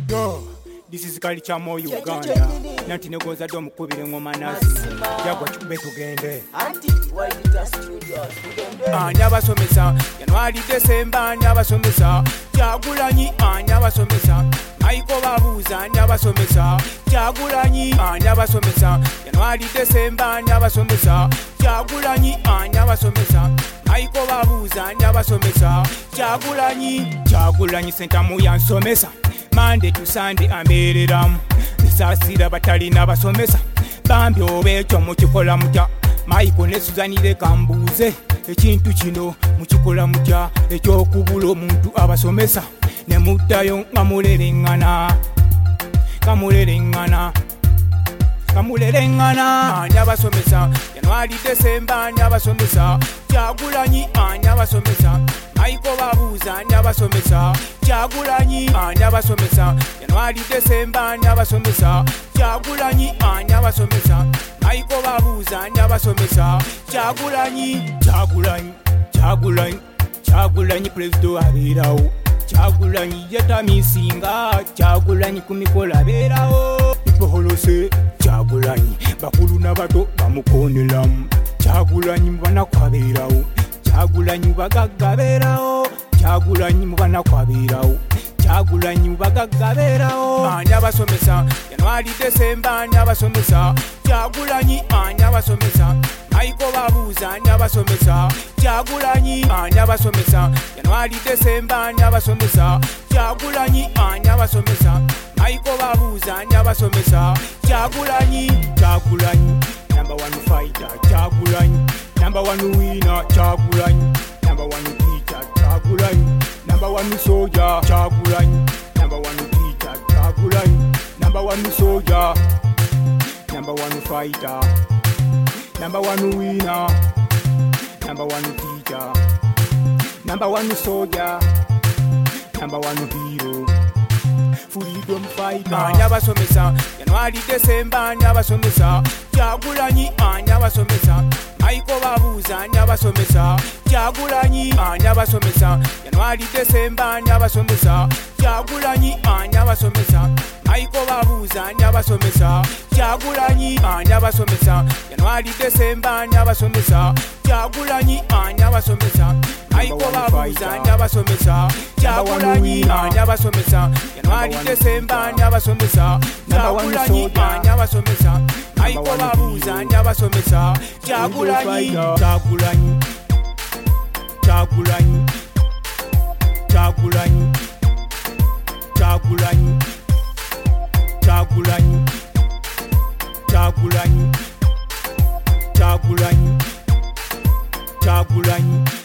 Yo, this is Culture More Uganda. Nanti negoza do mukubire ngoma nazi. Yagwa chikube tugende. Anti Wajita Studios tugende. Anya basomesa, January December anya basomesa. Kyagulanyi anya basomesa. Maiko babuza anya basomesa. Kyagulanyi anya basomesa. January December anya basomesa. Kyagulanyi anya basomesa. Maiko babuza anya basomesa. Kyagulanyi sentamu yansomesa. Monday to Sunday ambereramu sasira batalina basomesa bambi obekyo mukikola mutya Maiko ne Suzanire kambuze ekintu kino mukikola mutya ekyokubula omuntu abasomesa ne muddayo ngamulelengana anya basomesa January December anya basomesa Kyagulanyi anya basomesa Maiko babuza anya basomesa Kyagulanyi anya basomesa January December anya basomesa Kyagulanyi anya basomesa Maiko babuza anya basomesa Kyagulanyi president aberawo Kyagulanyi yetamisinga Kyagulanyi kumikola aberawo ipoholose Kyagulanyi bakulu nabato bamukonelamu Kyagulanyi mubana kwaberawo Kyagulanyi bagagga berawo Kyagulanyi mubana kwaberawo Kyagulanyi bagagga berawo anya basomesa January December anya basomesa Kyagulanyi anya basomesa Maiko babuza anya basomesa Kyagulanyi anya basomesa January December anya basomesa Kyagulanyi anya basomesa Maiko babuza anya basomesa Kyagulanyi number one fighter Kyagulanyi number one winner Kyagulanyi number one teacher Kyagulanyi number one soldier Kyagulanyi number one teacher Kyagulanyi number one soldier number one fighter number one winner number one teacher number one soldier number one hero freedom fighter anya basomesa January December anya basomesa Kyagulanyi anya basomesa Maiko babuza anya basomesa Kyagulanyi anya basomesa January December anya basomesa Kyagulanyi anya basomesa Maiko babuza anya basomesa Kyagulanyi anya basomesa January December anya basomesa Kyagulanyi anya basomesa Maiko babuza anya basomesa Kyagulanyi anya basomesa January December anya basomesa Kyagulanyi anya basomesa Maiko babuza anya basomesa Kyagulanyi Kyagulanyi Kyagulanyi Kyagulanyi Kyagulanyi Kyagulanyi Kyagulanyi Kyagulanyi Kyagulanyi